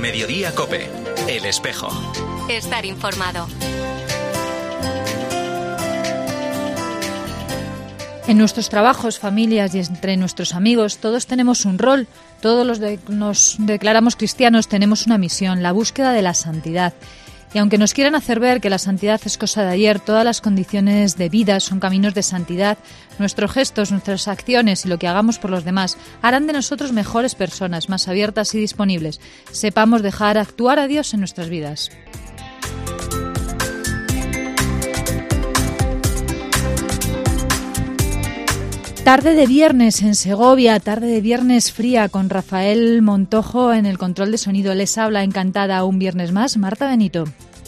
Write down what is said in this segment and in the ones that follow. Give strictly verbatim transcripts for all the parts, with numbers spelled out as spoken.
Mediodía COPE. El Espejo. Estar informado. En nuestros trabajos, familias y entre nuestros amigos, todos tenemos un rol. Todos los que nos declaramos cristianos tenemos una misión, la búsqueda de la santidad. Y aunque nos quieran hacer ver que la santidad es cosa de ayer, todas las condiciones de vida son caminos de santidad. Nuestros gestos, nuestras acciones y lo que hagamos por los demás harán de nosotros mejores personas, más abiertas y disponibles. Sepamos dejar actuar a Dios en nuestras vidas. Tarde de viernes en Segovia, tarde de viernes fría con Rafael Montojo en el control de sonido. Les habla encantada un viernes más, Marta Benito.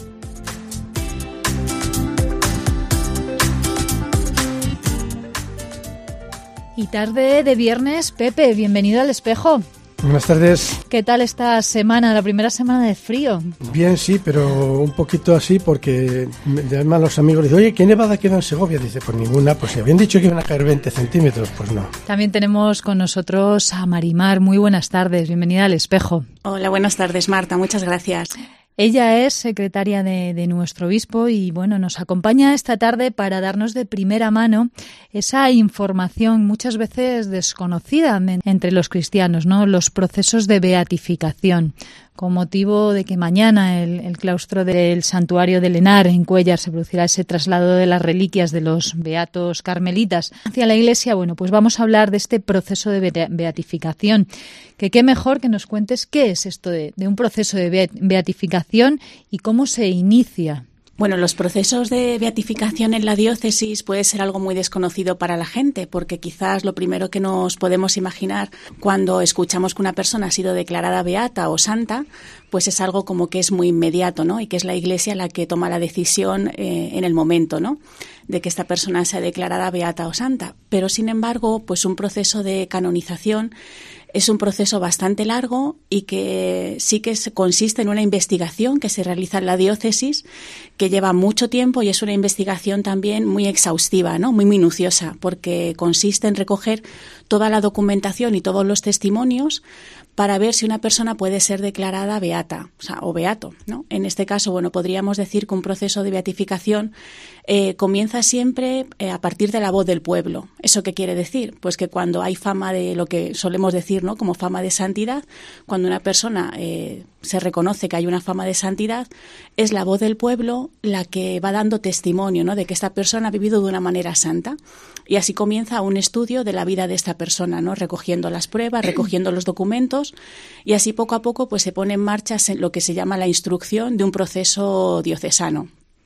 Y tarde de viernes, Pepe, bienvenido al Espejo. Buenas tardes. ¿Qué tal esta semana, la primera semana de frío? Bien, sí, pero un poquito así porque me llaman los amigos y dicen, oye, ¿qué nevada queda en Segovia? Dice, pues ninguna, pues si habían dicho que iban a caer veinte centímetros, pues no. También tenemos con nosotros a Marimar. Muy buenas tardes, bienvenida al Espejo. Hola, buenas tardes, Marta, muchas gracias. Ella es secretaria de, de nuestro obispo y, bueno, nos acompaña esta tarde para darnos de primera mano esa información muchas veces desconocida entre los cristianos, ¿no? Los procesos de beatificación, con motivo de que mañana el, el claustro del santuario de Lenar en Cuéllar se producirá ese traslado de las reliquias de los beatos carmelitas hacia la iglesia. Bueno, pues vamos a hablar de este proceso de beatificación, que qué mejor que nos cuentes qué es esto de, de un proceso de beatificación y cómo se inicia. Bueno, los procesos de beatificación en la diócesis puede ser algo muy desconocido para la gente, porque quizás lo primero que nos podemos imaginar cuando escuchamos que una persona ha sido declarada beata o santa, pues es algo como que es muy inmediato, ¿no? Y que es la Iglesia la que toma la decisión eh, en el momento, ¿no?, de que esta persona sea declarada beata o santa. Pero, sin embargo, pues un proceso de canonización es un proceso bastante largo y que sí que consiste en una investigación que se realiza en la diócesis, que lleva mucho tiempo y es una investigación también muy exhaustiva, ¿no?, muy minuciosa, porque consiste en recoger toda la documentación y todos los testimonios para ver si una persona puede ser declarada beata, o sea, o beato, ¿no? En este caso, bueno, podríamos decir que un proceso de beatificación eh, comienza siempre eh, a partir de la voz del pueblo. ¿Eso qué quiere decir? Pues que cuando hay fama de lo que solemos decir, ¿no?, como fama de santidad, cuando una persona eh, se reconoce que hay una fama de santidad, es la voz del pueblo la que va dando testimonio, ¿no?, de que esta persona ha vivido de una manera santa. Y así comienza un estudio de la vida de esta persona, ¿no?, recogiendo las pruebas, recogiendo los documentos, y así poco a poco pues se pone en marcha lo que se llama la instrucción de un proceso diocesano.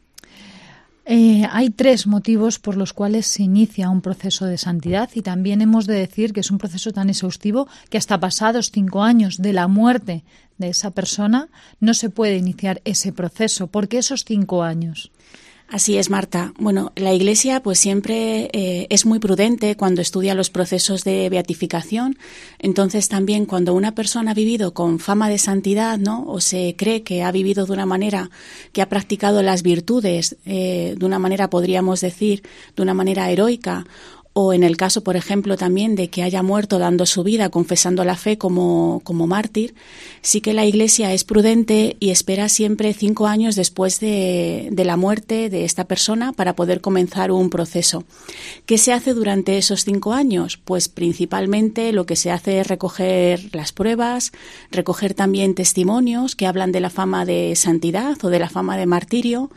Eh, hay tres motivos por los cuales se inicia un proceso de santidad, y también hemos de decir que es un proceso tan exhaustivo que hasta pasados cinco años de la muerte de esa persona no se puede iniciar ese proceso. ¿Por qué esos cinco años? Así es, Marta. Bueno, la Iglesia pues siempre eh, es muy prudente cuando estudia los procesos de beatificación. Entonces también cuando una persona ha vivido con fama de santidad, ¿no?, o se cree que ha vivido de una manera, que ha practicado las virtudes eh, de una manera, podríamos decir, de una manera heroica, o en el caso, por ejemplo, también de que haya muerto dando su vida, confesando la fe como, como mártir, sí que la Iglesia es prudente y espera siempre cinco años después de, de la muerte de esta persona para poder comenzar un proceso. ¿Qué se hace durante esos cinco años? Pues principalmente lo que se hace es recoger las pruebas, recoger también testimonios que hablan de la fama de santidad o de la fama de martirio.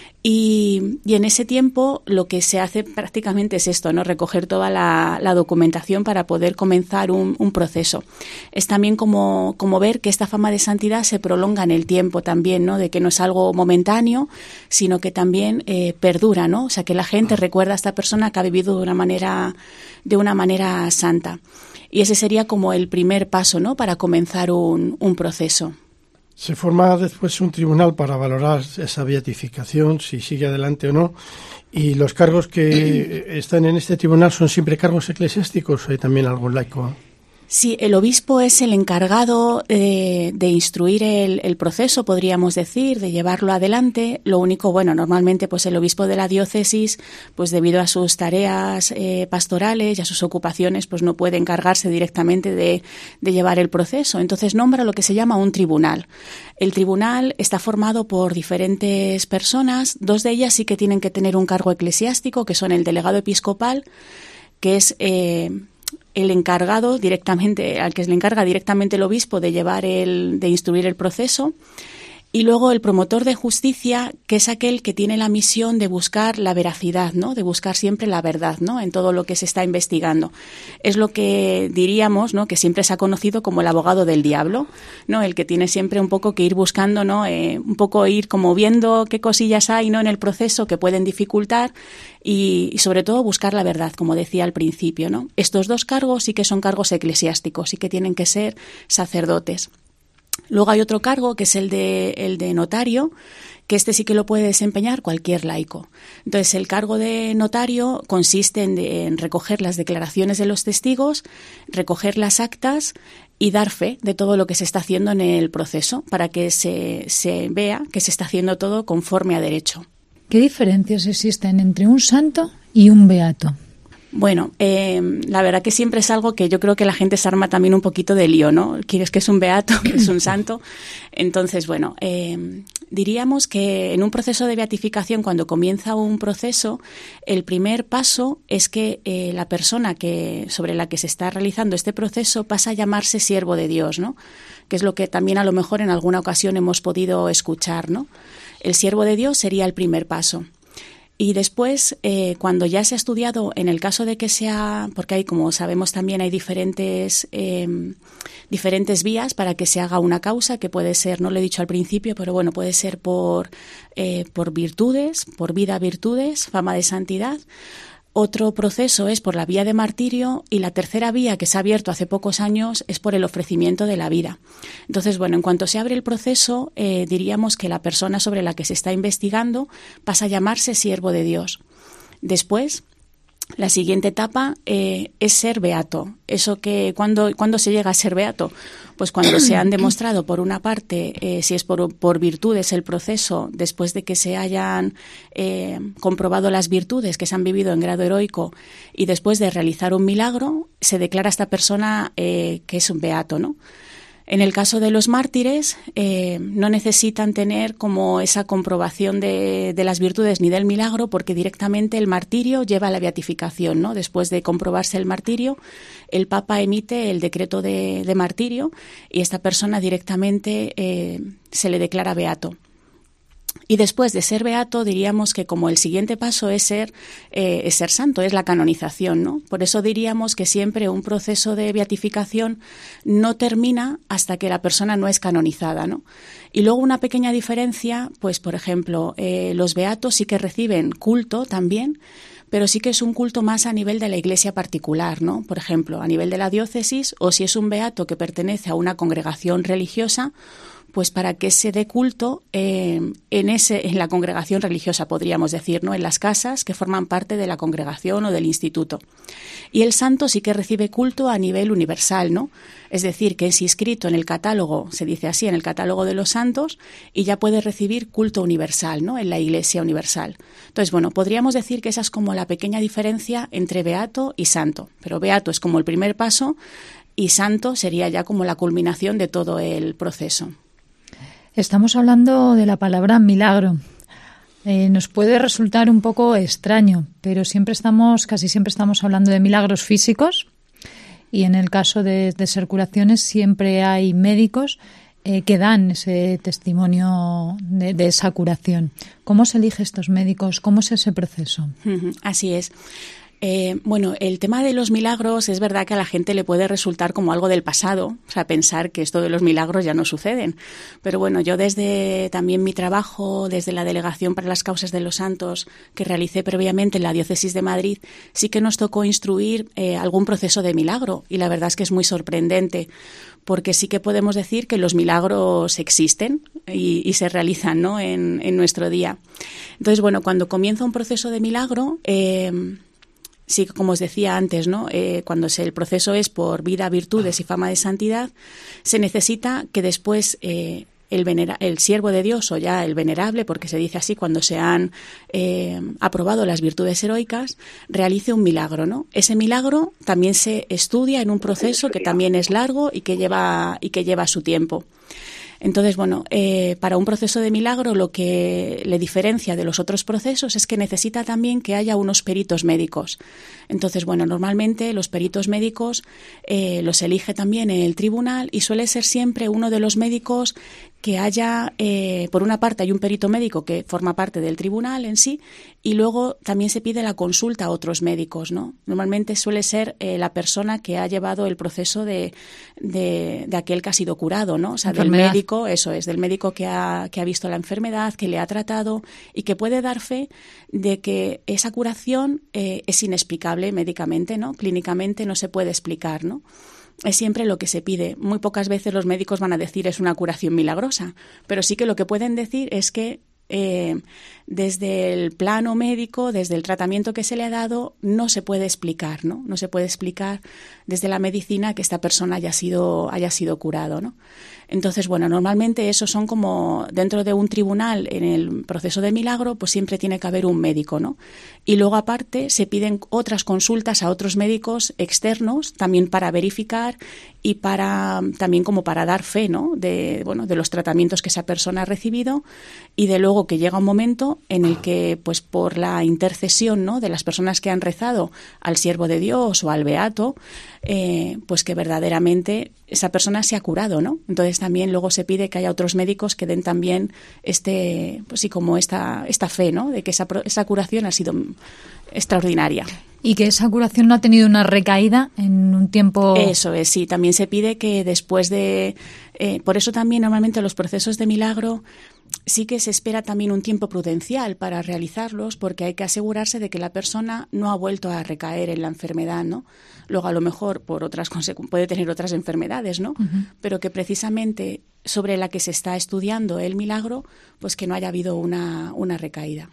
Y, y en ese tiempo lo que se hace prácticamente es esto, ¿no?, recoger toda la, la documentación para poder comenzar un, un proceso. Es también como, como ver que esta fama de santidad se prolonga en el tiempo también, ¿no?, de que no es algo momentáneo, sino que también eh, perdura, ¿no? O sea, que la gente recuerda a esta persona que ha vivido de una manera, de una manera santa. Y ese sería como el primer paso, ¿no?, para comenzar un, un proceso. Se forma después un tribunal para valorar esa beatificación, si sigue adelante o no, y los cargos que están en este tribunal son siempre cargos eclesiásticos, o hay también algún laico. Sí, el obispo es el encargado de, de instruir el, el proceso, podríamos decir, de llevarlo adelante. Lo único, bueno, normalmente pues el obispo de la diócesis, pues debido a sus tareas eh, pastorales y a sus ocupaciones, pues no puede encargarse directamente de, de llevar el proceso. Entonces nombra lo que se llama un tribunal. El tribunal está formado por diferentes personas. Dos de ellas sí que tienen que tener un cargo eclesiástico, que son el delegado episcopal, que es Eh, el encargado directamente, al que se le encarga directamente el obispo de llevar el, de instruir el proceso, y luego el promotor de justicia, que es aquel que tiene la misión de buscar la veracidad, ¿no? De buscar siempre la verdad, ¿no? En todo lo que se está investigando. Es lo que diríamos, ¿no? Que siempre se ha conocido como el abogado del diablo, ¿no? El que tiene siempre un poco que ir buscando, ¿no? Eh, un poco ir como viendo qué cosillas hay, ¿no? En el proceso que pueden dificultar y, y sobre todo buscar la verdad, como decía al principio, ¿no? Estos dos cargos sí que son cargos eclesiásticos, sí que tienen que ser sacerdotes. Luego hay otro cargo que es el de, el de notario, que este sí que lo puede desempeñar cualquier laico. Entonces, el cargo de notario consiste en, de, en recoger las declaraciones de los testigos, recoger las actas y dar fe de todo lo que se está haciendo en el proceso para que se, se vea que se está haciendo todo conforme a derecho. ¿Qué diferencias existen entre un santo y un beato? Bueno, eh, la verdad que siempre es algo que yo creo que la gente se arma también un poquito de lío, ¿no? ¿Quieres que es un beato, que es un santo? Entonces, bueno, eh, diríamos que en un proceso de beatificación, cuando comienza un proceso, el primer paso es que eh, la persona que sobre la que se está realizando este proceso pasa a llamarse siervo de Dios, ¿no? Que es lo que también a lo mejor en alguna ocasión hemos podido escuchar, ¿no? El siervo de Dios sería el primer paso. Y después, eh, cuando ya se ha estudiado, en el caso de que sea, porque hay, como sabemos también, hay diferentes eh, diferentes vías para que se haga una causa, que puede ser, no lo he dicho al principio, pero bueno, puede ser por, eh, por virtudes, por vida virtudes, fama de santidad. Otro proceso es por la vía de martirio y la tercera vía que se ha abierto hace pocos años es por el ofrecimiento de la vida. Entonces, bueno, en cuanto se abre el proceso, eh, diríamos que la persona sobre la que se está investigando pasa a llamarse siervo de Dios. Después, la siguiente etapa eh, es ser beato. Eso que cuando cuando se llega a ser beato, pues cuando se han demostrado por una parte, eh, si es por, por virtudes el proceso, después de que se hayan eh, comprobado las virtudes que se han vivido en grado heroico y después de realizar un milagro, se declara a esta persona eh, que es un beato, ¿no? En el caso de los mártires, eh, no necesitan tener como esa comprobación de, de las virtudes ni del milagro, porque directamente el martirio lleva a la beatificación, ¿no? Después de comprobarse el martirio, el Papa emite el decreto de, de martirio y esta persona directamente eh, se le declara beato. Y después de ser beato, diríamos que como el siguiente paso es ser, eh, es ser santo, es la canonización, ¿no? Por eso diríamos que siempre un proceso de beatificación no termina hasta que la persona no es canonizada, ¿no? Y luego una pequeña diferencia, pues por ejemplo, eh, los beatos sí que reciben culto también, pero sí que es un culto más a nivel de la iglesia particular, ¿no? Por ejemplo, a nivel de la diócesis, o si es un beato que pertenece a una congregación religiosa, pues para que se dé culto eh, en ese en la congregación religiosa, podríamos decir, ¿no? En las casas que forman parte de la congregación o del instituto. Y el santo sí que recibe culto a nivel universal, ¿no? Es decir, que es inscrito en el catálogo, se dice así, en el catálogo de los santos, y ya puede recibir culto universal, ¿no? En la Iglesia universal. Entonces, bueno, podríamos decir que esa es como la pequeña diferencia entre beato y santo. Pero beato es como el primer paso y santo sería ya como la culminación de todo el proceso. Estamos hablando de la palabra milagro. Eh, nos puede resultar un poco extraño, pero siempre estamos, casi siempre estamos hablando de milagros físicos y en el caso de, de ser curaciones siempre hay médicos eh, que dan ese testimonio de, de esa curación. ¿Cómo se elige estos médicos? ¿Cómo es ese proceso? Así es. Eh, bueno, el tema de los milagros es verdad que a la gente le puede resultar como algo del pasado, o sea, pensar que esto de los milagros ya no suceden. Pero bueno, yo desde también mi trabajo, desde la Delegación para las Causas de los Santos que realicé previamente en la Diócesis de Madrid, sí que nos tocó instruir eh, algún proceso de milagro y la verdad es que es muy sorprendente porque sí que podemos decir que los milagros existen y, y se realizan, ¿no? en, en nuestro día. Entonces, bueno, cuando comienza un proceso de milagro, eh, sí, como os decía antes, ¿no? Eh, cuando se, el proceso es por vida, virtudes y fama de santidad, se necesita que después eh, el, venera, el siervo de Dios, o ya el venerable, porque se dice así cuando se han eh, aprobado las virtudes heroicas, realice un milagro, ¿no? Ese milagro también se estudia en un proceso que también es largo y que lleva, y que lleva su tiempo. Entonces, bueno, eh, para un proceso de milagro lo que le diferencia de los otros procesos es que necesita también que haya unos peritos médicos. Entonces, bueno, normalmente los peritos médicos eh, los elige también el tribunal y suele ser siempre uno de los médicos que haya, eh, por una parte hay un perito médico que forma parte del tribunal en sí y luego también se pide la consulta a otros médicos, ¿no? Normalmente suele ser eh, la persona que ha llevado el proceso de, de, de aquel que ha sido curado, ¿no? O sea, del médico, eso es, del médico que ha, que ha visto la enfermedad, que le ha tratado y que puede dar fe de que esa curación eh, es inexplicable médicamente, ¿no? Clínicamente no se puede explicar, ¿no? Es siempre lo que se pide. Muy pocas veces los médicos van a decir es una curación milagrosa, pero sí que lo que pueden decir es que eh, desde el plano médico, desde el tratamiento que se le ha dado, no se puede explicar, ¿no? No se puede explicar desde la medicina que esta persona haya sido, haya sido curado, ¿no? Entonces, bueno, normalmente esos son como dentro de un tribunal en el proceso de milagro, pues siempre tiene que haber un médico, ¿no? Y luego aparte se piden otras consultas a otros médicos externos también para verificar y para también como para dar fe, ¿no? De, bueno, de los tratamientos que esa persona ha recibido y de luego que llega un momento en el que, pues por la intercesión, ¿no? De las personas que han rezado al siervo de Dios o al beato, eh, pues que verdaderamente esa persona se ha curado, ¿no? Entonces también luego se pide que haya otros médicos que den también este, pues sí, como esta, esta fe, ¿no? De que esa, esa curación ha sido extraordinaria. Y que esa curación no ha tenido una recaída en un tiempo... Eso es, sí. También se pide que después de... Eh, por eso también normalmente los procesos de milagro sí que se espera también un tiempo prudencial para realizarlos, porque hay que asegurarse de que la persona no ha vuelto a recaer en la enfermedad, ¿no? Luego a lo mejor por otras consecu- puede tener otras enfermedades, ¿no? Uh-huh. Pero que precisamente sobre la que se está estudiando el milagro, pues que no haya habido una, una recaída.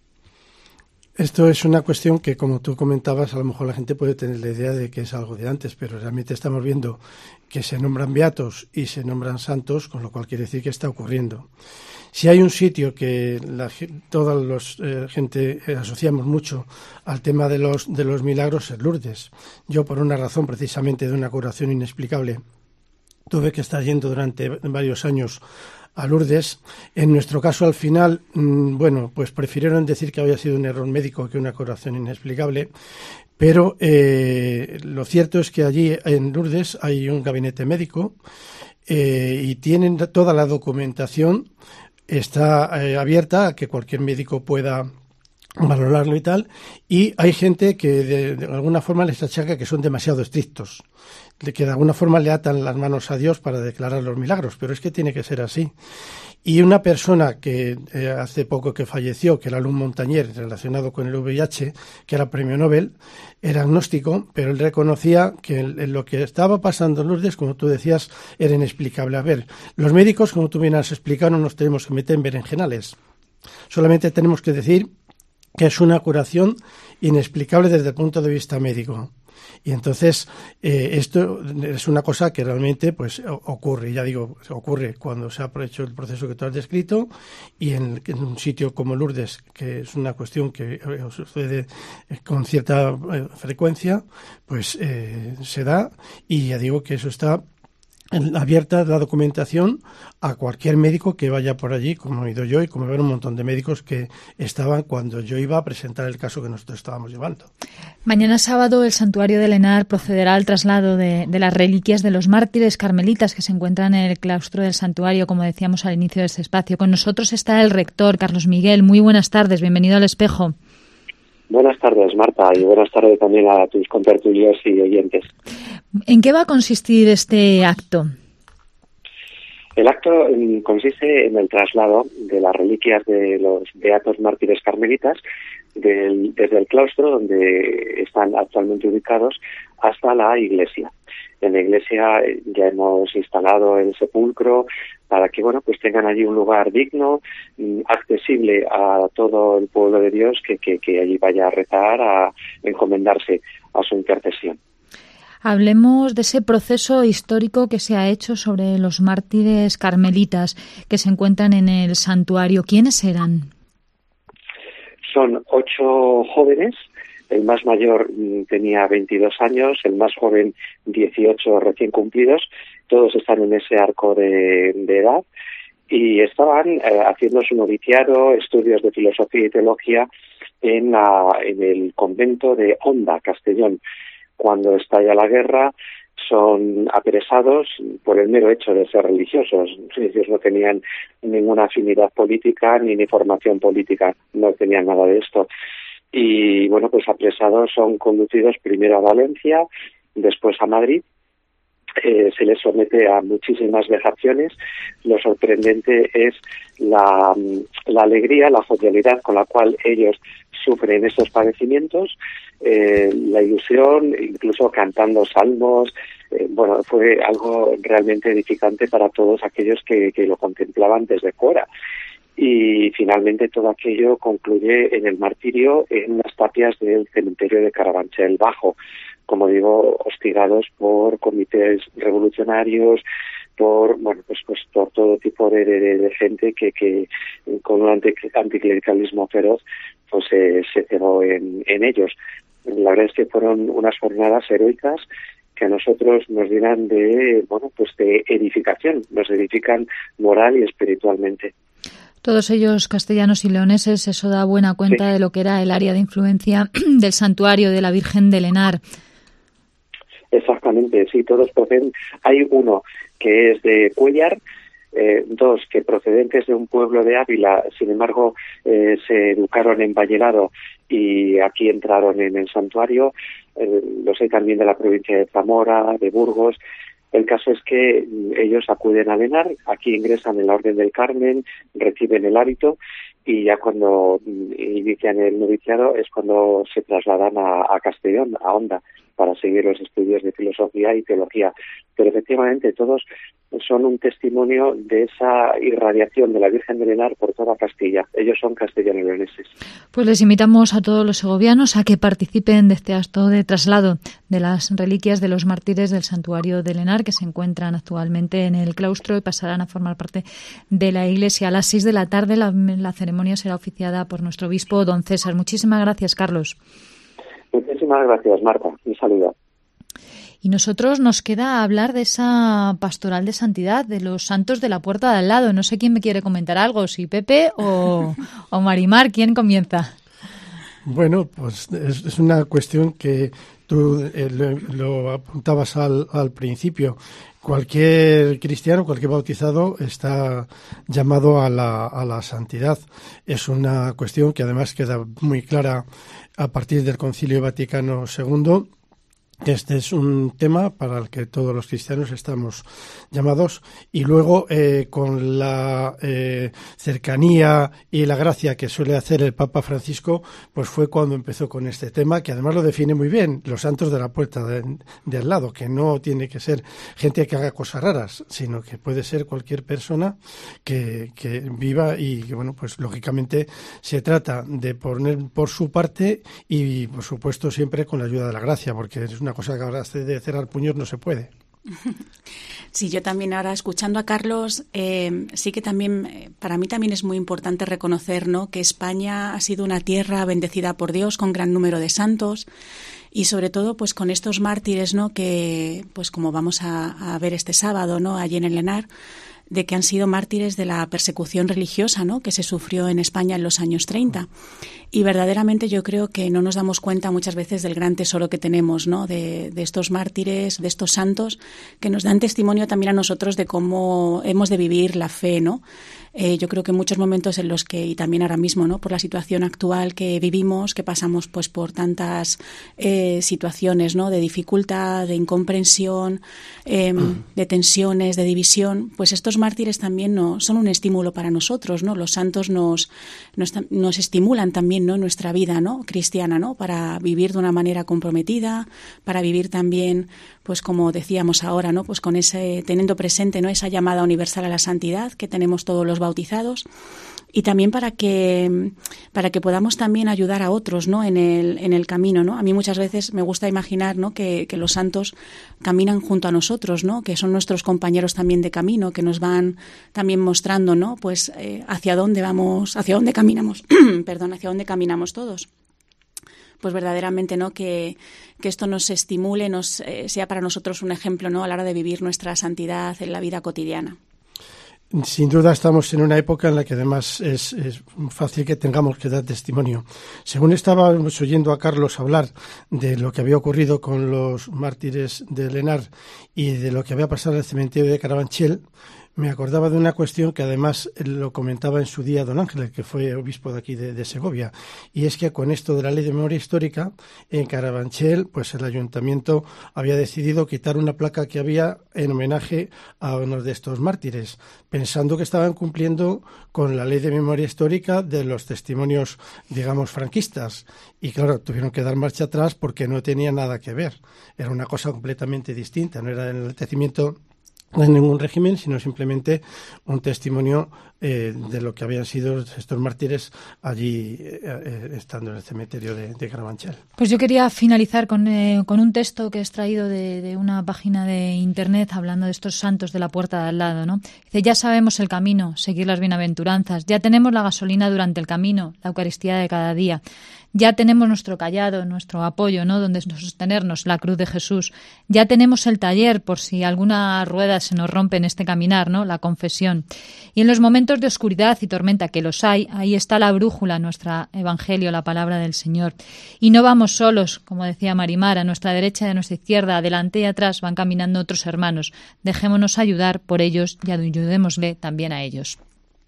Esto es una cuestión que, como tú comentabas, a lo mejor la gente puede tener la idea de que es algo de antes, pero realmente estamos viendo que se nombran beatos y se nombran santos, con lo cual quiere decir que está ocurriendo. Si hay un sitio que la, toda la eh, gente eh, asociamos mucho al tema de los, de los milagros es Lourdes. Yo, por una razón precisamente de una curación inexplicable, tuve que estar yendo durante varios años a Lourdes. En nuestro caso, al final, mmm, bueno, pues prefirieron decir que había sido un error médico que una curación inexplicable, pero eh, lo cierto es que allí en Lourdes hay un gabinete médico eh, y tienen toda la documentación, está eh, abierta a que cualquier médico pueda valorarlo y tal, y hay gente que de, de alguna forma les achaca que son demasiado estrictos, de que de alguna forma le atan las manos a Dios para declarar los milagros, pero es que tiene que ser así. Y una persona que eh, hace poco que falleció, que era Luc Montagnier, relacionado con el V I H, que era premio Nobel, era agnóstico, pero él reconocía que el, el, lo que estaba pasando en Lourdes, como tú decías, era inexplicable. A ver, los médicos, como tú bien has explicado, no nos tenemos que meter en berenjenales. Solamente tenemos que decir que es una curación inexplicable desde el punto de vista médico. Y entonces eh, esto es una cosa que realmente pues ocurre, ya digo, ocurre cuando se ha hecho el proceso que tú has descrito y en, en un sitio como Lourdes, que es una cuestión que eh, sucede con cierta eh, frecuencia, pues eh, se da y ya digo que eso está abierta la documentación a cualquier médico que vaya por allí, como he ido yo y como ver un montón de médicos que estaban cuando yo iba a presentar el caso que nosotros estábamos llevando. Mañana sábado el Santuario del Henar procederá al traslado de, de las reliquias de los mártires carmelitas que se encuentran en el claustro del santuario, como decíamos al inicio de este espacio. Con nosotros está el rector, Carlos Miguel. Muy buenas tardes, bienvenido al Espejo. Buenas tardes, Marta, y buenas tardes también a tus contertulios y oyentes. ¿En qué va a consistir este acto? El acto consiste en el traslado de las reliquias de los beatos mártires carmelitas del, desde el claustro donde están actualmente ubicados hasta la iglesia. En la iglesia ya hemos instalado el sepulcro para que, bueno, pues tengan allí un lugar digno, accesible a todo el pueblo de Dios que, que, que allí vaya a rezar, a encomendarse a su intercesión. Hablemos de ese proceso histórico que se ha hecho sobre los mártires carmelitas que se encuentran en el santuario. ¿Quiénes eran? Son ocho jóvenes. El más mayor tenía veintidós años, el más joven dieciocho recién cumplidos. Todos están en ese arco de, de edad y estaban eh, haciendo su noviciado, estudios de filosofía y teología en, la, en el convento de Onda, Castellón. Cuando estalla la guerra, son apresados por el mero hecho de ser religiosos. Ellos no tenían ninguna afinidad política ni, ni formación política, no tenían nada de esto. Y bueno, pues apresados son conducidos primero a Valencia, después a Madrid. Eh, se les somete a muchísimas vejaciones. Lo sorprendente es la, la alegría, la jovialidad con la cual ellos sufren estos padecimientos, eh, la ilusión, incluso cantando salmos. Eh, bueno, fue algo realmente edificante para todos aquellos que, que lo contemplaban desde fuera. Y finalmente todo aquello concluye en el martirio en las tapias del cementerio de Carabanchel Bajo, como digo, hostigados por comités revolucionarios, por bueno pues pues por todo tipo de, de, de gente que que con un anti, anticlericalismo feroz pues eh, se cebó en, en ellos. La verdad es que fueron unas jornadas heroicas que a nosotros nos dirán de bueno pues de edificación, nos edifican moral y espiritualmente. Todos ellos castellanos y leoneses, eso da buena cuenta sí. de lo que era el área de influencia del santuario de la Virgen del Henar. Exactamente, sí, todos proceden. Hay uno que es de Cuéllar, eh, dos que procedentes de un pueblo de Ávila, sin embargo, eh, se educaron en Vallenado y aquí entraron en el santuario. Eh, los hay también de la provincia de Zamora, de Burgos. El caso es que ellos acuden a Henar, aquí ingresan en la Orden del Carmen, reciben el hábito y ya cuando inician el noviciado es cuando se trasladan a, a Castellón, a Onda, para seguir los estudios de filosofía y teología. Pero efectivamente todos son un testimonio de esa irradiación de la Virgen del Henar por toda Castilla. Ellos son castellano-leoneses. Pues les invitamos a todos los segovianos a que participen de este acto de traslado de las reliquias de los mártires del santuario del Henar, que se encuentran actualmente en el claustro y pasarán a formar parte de la iglesia. A las seis de la tarde la, la ceremonia será oficiada por nuestro obispo, don César. Muchísimas gracias, Carlos. Muchísimas gracias, Marta. Un saludo. Y nosotros nos queda hablar de esa pastoral de santidad, de los santos de la puerta de al lado. No sé quién me quiere comentar algo, si Pepe o, o Marimar. ¿Quién comienza? Bueno, pues es, es una cuestión que tú eh, lo, lo apuntabas al, al principio. Cualquier cristiano, cualquier bautizado está llamado a la, a la santidad. Es una cuestión que además queda muy clara a partir del Concilio Vaticano segundo. Este es un tema para el que todos los cristianos estamos llamados y luego eh, con la eh, cercanía y la gracia que suele hacer el Papa Francisco, pues fue cuando empezó con este tema, que además lo define muy bien, los santos de la puerta de, de al lado, que no tiene que ser gente que haga cosas raras, sino que puede ser cualquier persona que, que viva y que, bueno, pues lógicamente se trata de poner por su parte y, por supuesto, siempre con la ayuda de la gracia, porque es una cosa que ahora de cerrar puños no se puede. Sí, yo también ahora escuchando a Carlos, eh, sí que también, eh, para mí también es muy importante reconocer, ¿no?, que España ha sido una tierra bendecida por Dios con gran número de santos y sobre todo pues con estos mártires, ¿no?, que pues como vamos a, a ver este sábado, ¿no?, allí en el Henar, de que han sido mártires de la persecución religiosa, ¿no?, que se sufrió en España en los años treinta. Y verdaderamente yo creo que no nos damos cuenta muchas veces del gran tesoro que tenemos, ¿no?, de, de estos mártires, de estos santos, que nos dan testimonio también a nosotros de cómo hemos de vivir la fe, ¿no? Eh, yo creo que en muchos momentos en los que, y también ahora mismo, ¿no?, por la situación actual que vivimos, que pasamos pues por tantas eh, situaciones, ¿no?, de dificultad, de incomprensión, eh, de tensiones, de división, pues estos estos mártires también no, son un estímulo para nosotros, ¿no? Los santos nos, nos, nos estimulan también, ¿no?, nuestra vida, ¿no?, cristiana, ¿no?, para vivir de una manera comprometida, para vivir también, pues como decíamos ahora, ¿no?, pues con ese, teniendo presente, ¿no?, esa llamada universal a la santidad que tenemos todos los bautizados. Y también para que para que podamos también ayudar a otros, ¿no?, en el en el camino, ¿no? A mí muchas veces me gusta imaginar, ¿no?, que, que los santos caminan junto a nosotros, ¿no?, que son nuestros compañeros también de camino, que nos van también mostrando, ¿no?, pues eh, hacia dónde vamos, hacia dónde caminamos, perdón, hacia dónde caminamos todos. Pues verdaderamente, ¿no?, que, que esto nos estimule, nos eh, sea para nosotros un ejemplo, ¿no?, a la hora de vivir nuestra santidad en la vida cotidiana. Sin duda estamos en una época en la que además es, es fácil que tengamos que dar testimonio. Según estábamos oyendo a Carlos hablar de lo que había ocurrido con los mártires de Lenar y de lo que había pasado en el cementerio de Carabanchel, me acordaba de una cuestión que además lo comentaba en su día don Ángel, que fue obispo de aquí de, de Segovia, y es que con esto de la ley de memoria histórica, en Carabanchel, pues el ayuntamiento había decidido quitar una placa que había en homenaje a uno de estos mártires, pensando que estaban cumpliendo con la ley de memoria histórica de los testimonios, digamos, franquistas. Y claro, tuvieron que dar marcha atrás porque no tenía nada que ver. Era una cosa completamente distinta, no era el enaltecimiento de ningún régimen, sino simplemente un testimonio eh, de lo que habían sido estos mártires allí eh, eh, estando en el cementerio de, de Carabanchel. Pues yo quería finalizar con, eh, con un texto que he extraído de, de una página de internet hablando de estos santos de la puerta de al lado, ¿no? Dice: ya sabemos el camino, seguir las bienaventuranzas, ya tenemos la gasolina durante el camino, la Eucaristía de cada día. Ya tenemos nuestro cayado, nuestro apoyo, ¿no?, donde sostenernos, la cruz de Jesús. Ya tenemos el taller por si alguna rueda se nos rompe en este caminar, ¿no?, la confesión. Y en los momentos de oscuridad y tormenta, que los hay, ahí está la brújula, nuestro evangelio, la palabra del Señor. Y no vamos solos, como decía Marimar, a nuestra derecha y a nuestra izquierda, adelante y atrás van caminando otros hermanos. Dejémonos ayudar por ellos y ayudémosle también a ellos.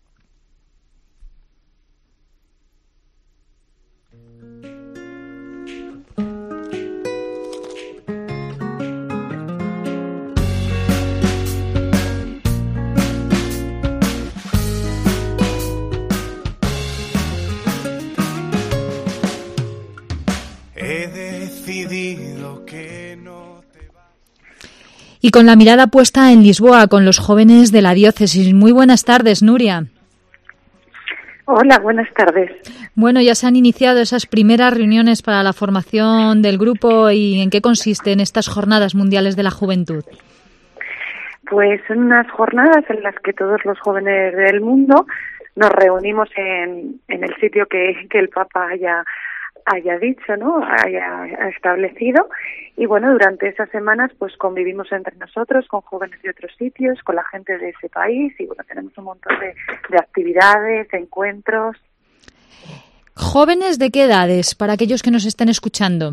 Y con la mirada puesta en Lisboa, con los jóvenes de la diócesis. Muy buenas tardes, Nuria. Hola, buenas tardes. Bueno, ya se han iniciado esas primeras reuniones para la formación del grupo. ¿Y en qué consisten estas Jornadas Mundiales de la Juventud? Pues son unas jornadas en las que todos los jóvenes del mundo nos reunimos en, en el sitio que, que el Papa haya haya dicho, ¿no?, haya establecido, y bueno, durante esas semanas pues convivimos entre nosotros con jóvenes de otros sitios, con la gente de ese país, y bueno, tenemos un montón de, de actividades, encuentros. ¿Jóvenes de qué edades, para aquellos que nos estén escuchando?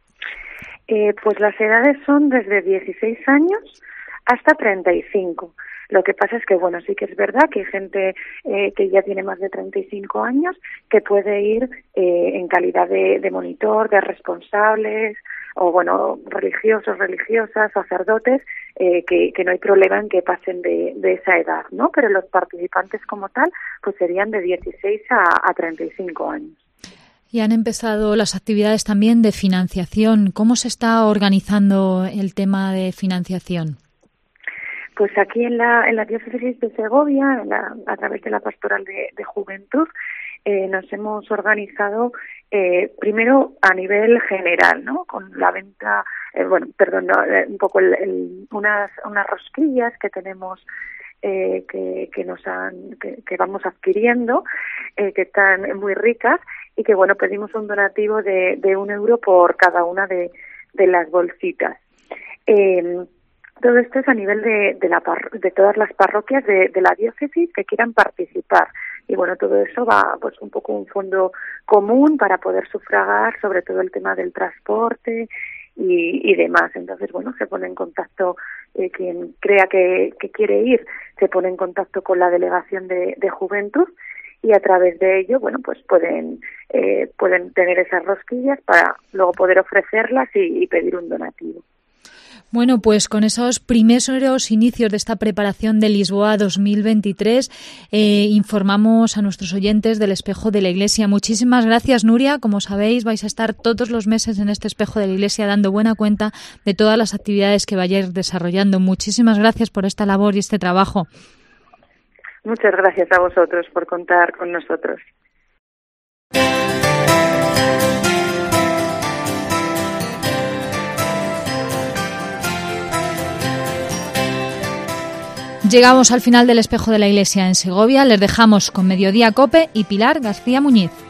Eh, pues las edades son desde dieciséis años hasta treinta y cinco. Lo que pasa es que, bueno, sí que es verdad que hay gente eh, que ya tiene más de treinta y cinco años que puede ir eh, en calidad de, de monitor, de responsables, o, bueno, religiosos, religiosas, sacerdotes, eh, que, que no hay problema en que pasen de, de esa edad, ¿no? Pero los participantes como tal, pues serían de dieciséis a, a treinta y cinco años. Y han empezado las actividades también de financiación. ¿Cómo se está organizando el tema de financiación? Pues aquí en la, en la diócesis de Segovia, en la, a través de la Pastoral de, de Juventud, eh, nos hemos organizado eh, primero a nivel general, ¿no? Con la venta, eh, bueno, perdón, no, eh, un poco el, el, unas, unas rosquillas que tenemos eh, que, que nos han, que, que vamos adquiriendo, eh, que están muy ricas y que, bueno, pedimos un donativo de, de un euro por cada una de, de las bolsitas. Eh, Todo esto es a nivel de, de, la par- de todas las parroquias de, de la diócesis que quieran participar. Y bueno, todo eso va pues un poco un fondo común para poder sufragar sobre todo el tema del transporte y, y demás. Entonces, bueno, se pone en contacto, eh, quien crea que, que quiere ir, se pone en contacto con la delegación de, de juventud y a través de ello, bueno, pues pueden eh, pueden tener esas rosquillas para luego poder ofrecerlas y, y pedir un donativo. Bueno, pues con esos primeros inicios de esta preparación de Lisboa dos mil veintitrés, eh, informamos a nuestros oyentes del Espejo de la Iglesia. Muchísimas gracias, Nuria. Como sabéis, vais a estar todos los meses en este Espejo de la Iglesia dando buena cuenta de todas las actividades que vayáis desarrollando. Muchísimas gracias por esta labor y este trabajo. Muchas gracias a vosotros por contar con nosotros. Llegamos al final del Espejo de la Iglesia en Segovia. Les dejamos con Mediodía Cope y Pilar García Muñiz.